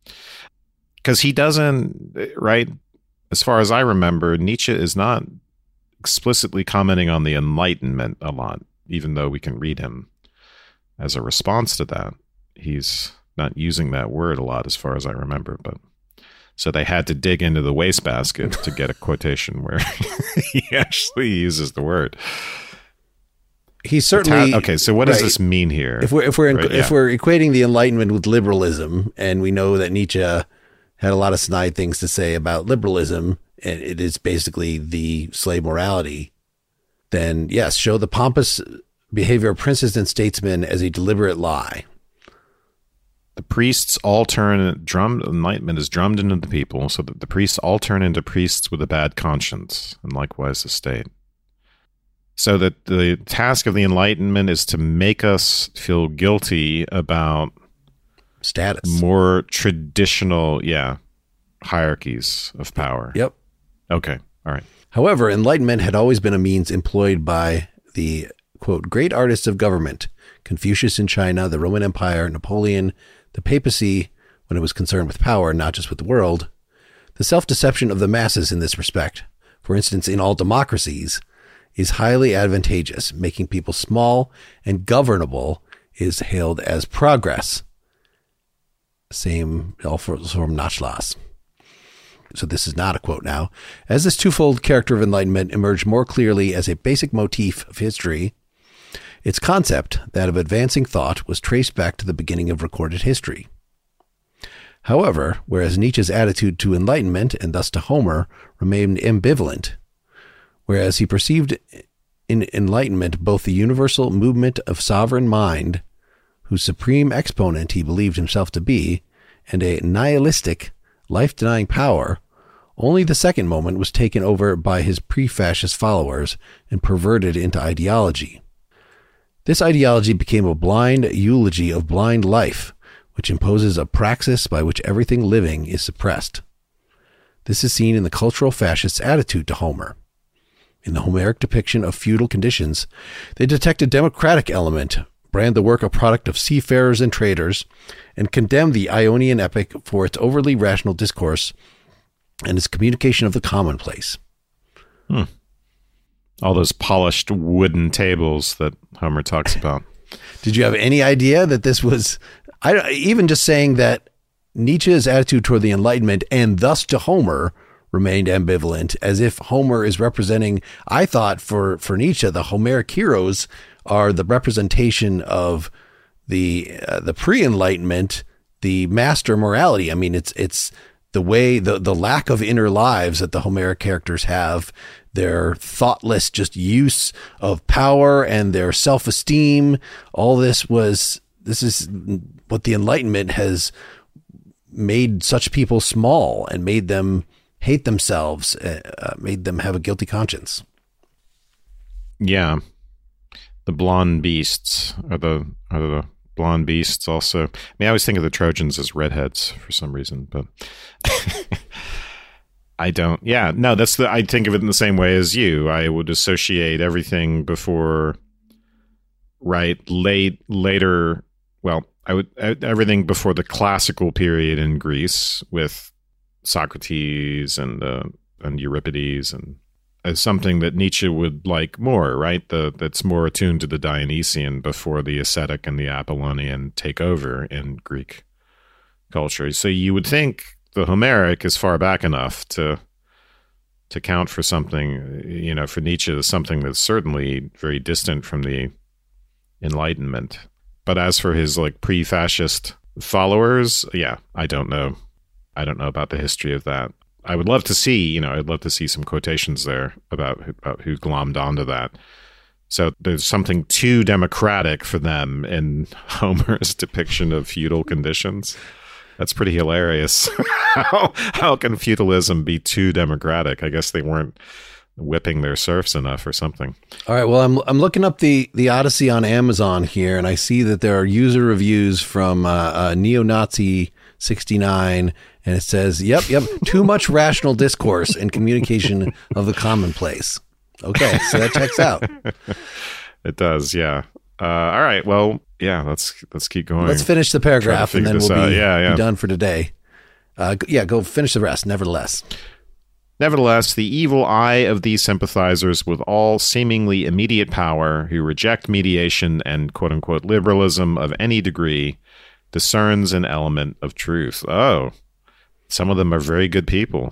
B: Because he doesn't, right? As far as I remember, Nietzsche is not explicitly commenting on the Enlightenment a lot, even though we can read him as a response to that. He's not using that word a lot as far as I remember, but so they had to dig into the wastebasket to get a quotation where he actually uses the word.
A: He's certainly
B: ta- okay. So what does
A: right.
B: this mean here?
A: If we're if we're
B: right,
A: if
B: yeah.
A: we're equating the Enlightenment with liberalism, and we know that Nietzsche had a lot of snide things to say about liberalism, and it is basically the slave morality, then yes, show the pompous behavior of princes and statesmen as a deliberate lie.
B: The priests all turn, drummed, enlightenment is drummed into the people, so that the priests all turn into priests with a bad conscience, and likewise the state. So that the task of the Enlightenment is to make us feel guilty about
A: status,
B: more traditional, yeah, hierarchies of power.
A: Yep.
B: Okay. All right.
A: However, enlightenment had always been a means employed by the, quote, great artists of government, Confucius in China, the Roman Empire, Napoleon, the papacy, when it was concerned with power, not just with the world, the self-deception of the masses in this respect, for instance, in all democracies, is highly advantageous. Making people small and governable is hailed as progress. Same also from Nachlass. So this is not a quote now. As this twofold character of enlightenment emerged more clearly as a basic motif of history, its concept, that of advancing thought, was traced back to the beginning of recorded history. However, whereas Nietzsche's attitude to enlightenment, and thus to Homer, remained ambivalent, whereas he perceived in enlightenment both the universal movement of sovereign mind, whose supreme exponent he believed himself to be, and a nihilistic, life-denying power, only the second moment was taken over by his pre-fascist followers and perverted into ideology. This ideology became a blind eulogy of blind life, which imposes a praxis by which everything living is suppressed. This is seen in the cultural fascist's attitude to Homer. In the Homeric depiction of feudal conditions, they detect a democratic element, brand the work a product of seafarers and traders, and condemn the Ionian epic for its overly rational discourse and its communication of the commonplace.
B: Hmm. All those polished wooden tables that Homer talks about.
A: Did you have any idea that this was, I, even just saying that Nietzsche's attitude toward the Enlightenment and thus to Homer remained ambivalent, as if Homer is representing, I thought for, for Nietzsche, the Homeric heroes are the representation of the uh, the pre-Enlightenment, the master morality. I mean, it's it's the way, the, the lack of inner lives that the Homeric characters have, their thoughtless just use of power and their self-esteem. All this was, this is what the Enlightenment has made such people small and made them hate themselves, uh, made them have a guilty conscience.
B: Yeah. The blonde beasts are the, are the blonde beasts also. I mean, I always think of the Trojans as redheads for some reason, but I don't. Yeah, no, that's the, I think of it in the same way as you. I would associate everything before, right, late, later, well, I would, everything before the classical period in Greece with Socrates and, uh, and Euripides, and as something that Nietzsche would like more, right? The, that's more attuned to the Dionysian before the ascetic and the Apollonian take over in Greek culture. So you would think the Homeric is far back enough to to count for something, you know, for Nietzsche, something that's certainly very distant from the Enlightenment. But as for his like pre-fascist followers, yeah, I don't know. I don't know about the history of that. I would love to see, you know, I'd love to see some quotations there about, about who glommed onto that. So there's something too democratic for them in Homer's depiction of feudal conditions. That's pretty hilarious. how, how can feudalism be too democratic? I guess they weren't whipping their serfs enough or something.
A: All right. Well, I'm I'm looking up the, the Odyssey on Amazon here, and I see that there are user reviews from uh, uh, Neo-Nazi sixty-nine, and it says, yep, yep, too much rational discourse and communication of the commonplace. Okay, so that checks out.
B: It does, yeah. Uh, all right, well, yeah, let's let's keep going.
A: Let's finish the paragraph, and then we'll be,
B: yeah, yeah.
A: be done for today. Uh, yeah, go finish the rest, nevertheless.
B: Nevertheless, the evil eye of these sympathizers with all seemingly immediate power who reject mediation and quote-unquote liberalism of any degree discerns an element of truth. Oh, some of them are very good people.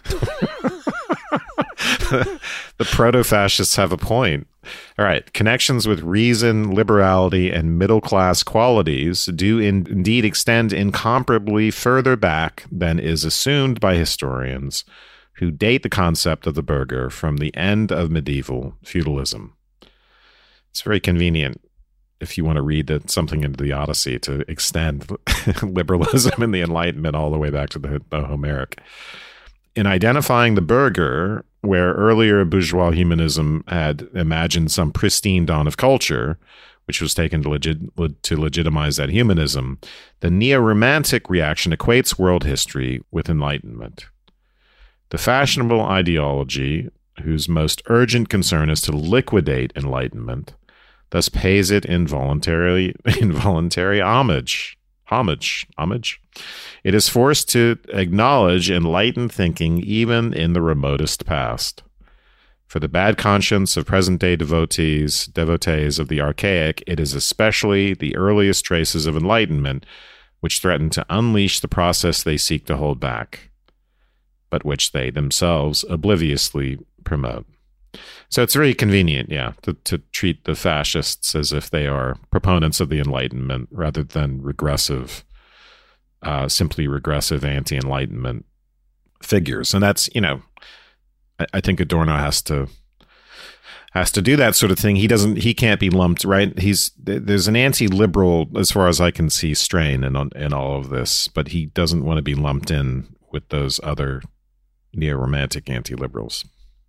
B: The proto-fascists have a point. All right. Connections with reason, liberality, and middle-class qualities do in, indeed extend incomparably further back than is assumed by historians who date the concept of the burgher from the end of medieval feudalism. It's very convenient if you want to read the, something into the Odyssey to extend liberalism and the Enlightenment all the way back to the, the Homeric. In identifying the burgher, where earlier bourgeois humanism had imagined some pristine dawn of culture, which was taken to, legit, to legitimize that humanism, the neo-romantic reaction equates world history with Enlightenment. The fashionable ideology, whose most urgent concern is to liquidate Enlightenment, thus pays it involuntary, involuntary homage. Homage. Homage. It is forced to acknowledge enlightened thinking even in the remotest past. For the bad conscience of present-day devotees, devotees of the archaic, it is especially the earliest traces of enlightenment which threaten to unleash the process they seek to hold back, but which they themselves obliviously promote. So it's very convenient, yeah, to, to treat the fascists as if they are proponents of the Enlightenment rather than regressive, uh, simply regressive anti-Enlightenment figures. And that's, you know, I, I think Adorno has to has to do that sort of thing. He doesn't, he can't be lumped, right? He's there's an anti-liberal, as far as I can see, strain in in all of this, but he doesn't want to be lumped in with those other neo-romantic anti-liberals.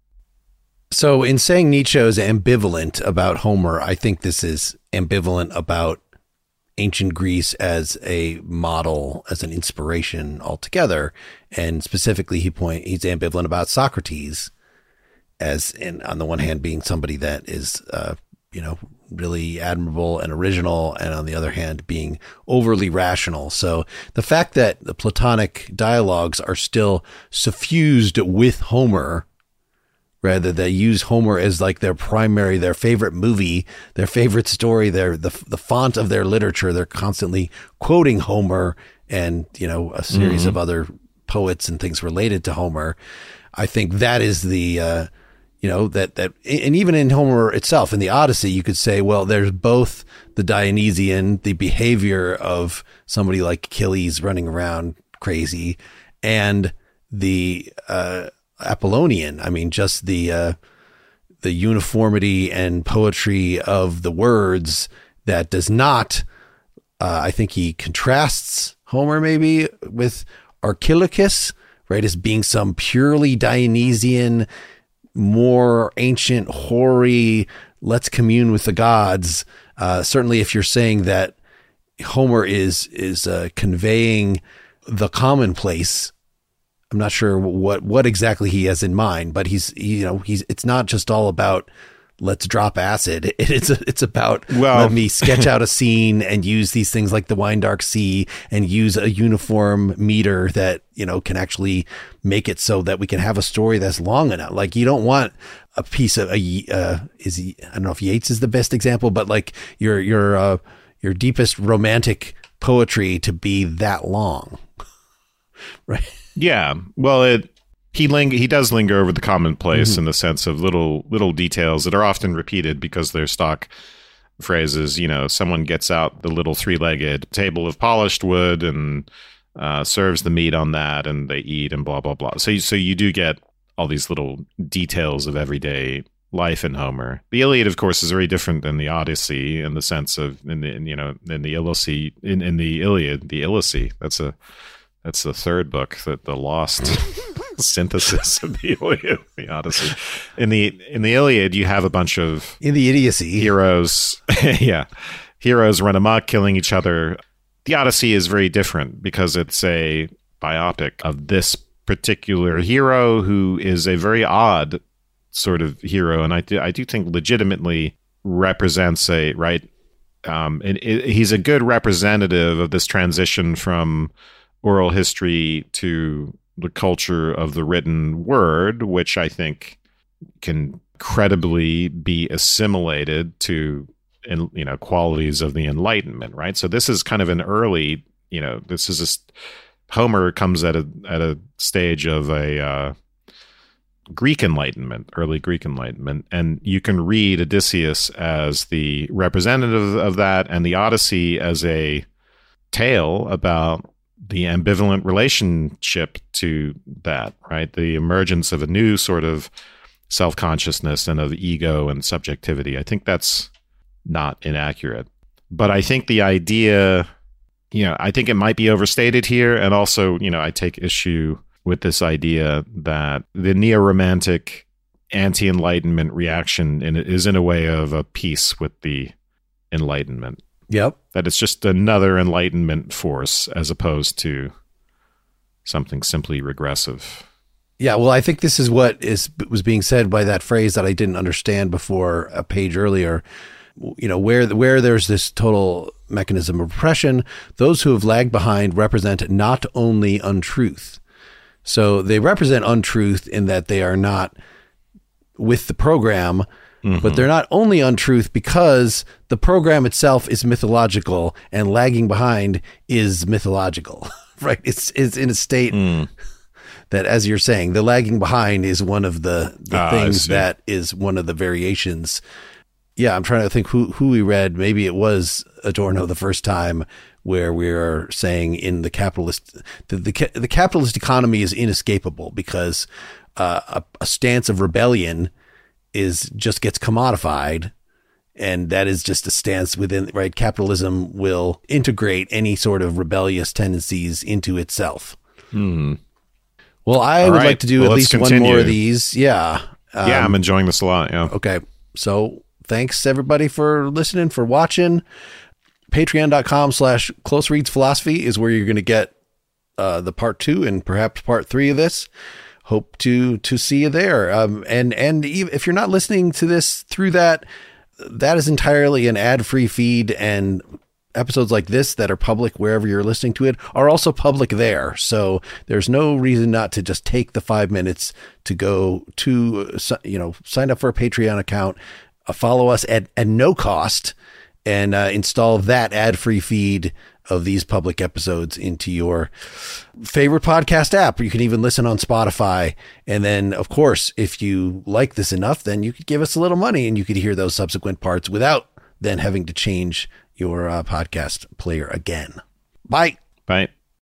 A: So in saying Nietzsche is ambivalent about Homer, I think this is ambivalent about ancient Greece as a model, as an inspiration altogether. And specifically, he point he's ambivalent about Socrates as in on the one hand being somebody that is, uh, you know, really admirable and original, and on the other hand being overly rational. So the fact that the Platonic dialogues are still suffused with Homer, rather they use Homer as like their primary, their favorite movie, their favorite story, their the the font of their literature. They're constantly quoting Homer and, you know, a series mm-hmm. of other poets and things related to Homer. I think that is the, uh, you know, that, that, and even in Homer itself, in the Odyssey, you could say, well, there's both the Dionysian, the behavior of somebody like Achilles running around crazy, and the, uh, Apollonian. I mean, just the, uh, the uniformity and poetry of the words that does not, uh, I think he contrasts Homer maybe with Archilochus, right, as being some purely Dionysian, more ancient, hoary, let's commune with the gods. Uh, certainly if you're saying that Homer is, is uh, conveying the commonplace, I'm not sure what, what exactly he has in mind, but he's, you know, he's, it's not just all about let's drop acid. It, it's, it's about well, let me sketch out a scene and use these things like the Wine Dark Sea and use a uniform meter that, you know, can actually make it so that we can have a story that's long enough. Like, you don't want a piece of a, uh, is he, I don't know if Yeats is the best example, but like your, your, uh, your deepest romantic poetry to be that long. Right.
B: Yeah. Well, it, He ling- he does linger over the commonplace mm-hmm. in the sense of little little details that are often repeated because they're stock phrases. You know, someone gets out the little three-legged table of polished wood and uh, serves the meat on that, and they eat and blah blah blah. So you, so you do get all these little details of everyday life in Homer. The Iliad, of course, is very different than the Odyssey in the sense of in the in, you know in the Iliad in, in the Iliad the Iliad. That's a that's the third book, that the lost. synthesis of the Iliad, the Odyssey. In the in the Iliad, you have a bunch of
A: in the idiocy
B: heroes, yeah, heroes run amok, killing each other. The Odyssey is very different because it's a biopic of this particular hero who is a very odd sort of hero, and I do, I do think legitimately represents a right. Um, and it, he's a good representative of this transition from oral history to the culture of the written word, which I think can credibly be assimilated to, you know, qualities of the Enlightenment, right? So this is kind of an early, you know, this is a, Homer comes at a at a stage of a uh, Greek Enlightenment, early Greek Enlightenment, and you can read Odysseus as the representative of that, and the Odyssey as a tale about the ambivalent relationship to that, right? The emergence of a new sort of self-consciousness and of ego and subjectivity. I think that's not inaccurate. But I think the idea, you know, I think it might be overstated here. And also, you know, I take issue with this idea that the neo-romantic anti-Enlightenment reaction in, is in a way of a peace with the Enlightenment.
A: Yep.
B: That it's just another Enlightenment force as opposed to something simply regressive.
A: Yeah, well, I think this is what is was being said by that phrase that I didn't understand before a page earlier. You know, where where there's this total mechanism of repression, those who have lagged behind represent not only untruth. So they represent untruth in that they are not with the program, mm-hmm. but they're not only untruth because the program itself is mythological and lagging behind is mythological, right? It's it's in a state mm. that, as you're saying, the lagging behind is one of the, the ah, things that is one of the variations. Yeah, I'm trying to think who, who we read. Maybe it was Adorno the first time, where we are saying in the capitalist, the, the, the capitalist economy is inescapable because uh, a, a stance of rebellion is just gets commodified, and that is just a stance within, right? Capitalism will integrate any sort of rebellious tendencies into itself.
B: Hmm.
A: Well, I
B: All
A: would
B: right.
A: like to do
B: well,
A: at least
B: continue.
A: one more of these. Yeah.
B: Um, yeah, I'm enjoying this a lot. Yeah.
A: Okay. So thanks everybody for listening, for watching. Patreon.com slash Close Reads Philosophy is where you're going to get uh, the part two and perhaps part three of this. hope to to see you there. Um, and and if you're not listening to this through that, that is entirely an ad-free feed, and episodes like this that are public wherever you're listening to it are also public there. So there's no reason not to just take the five minutes to go to, you know, sign up for a Patreon account, uh, follow us at, at no cost, and uh, install that ad-free feed of these public episodes into your favorite podcast app. You can even listen on Spotify. And then, of course, if you like this enough, then you could give us a little money and you could hear those subsequent parts without then having to change your uh, podcast player again. Bye.
B: Bye.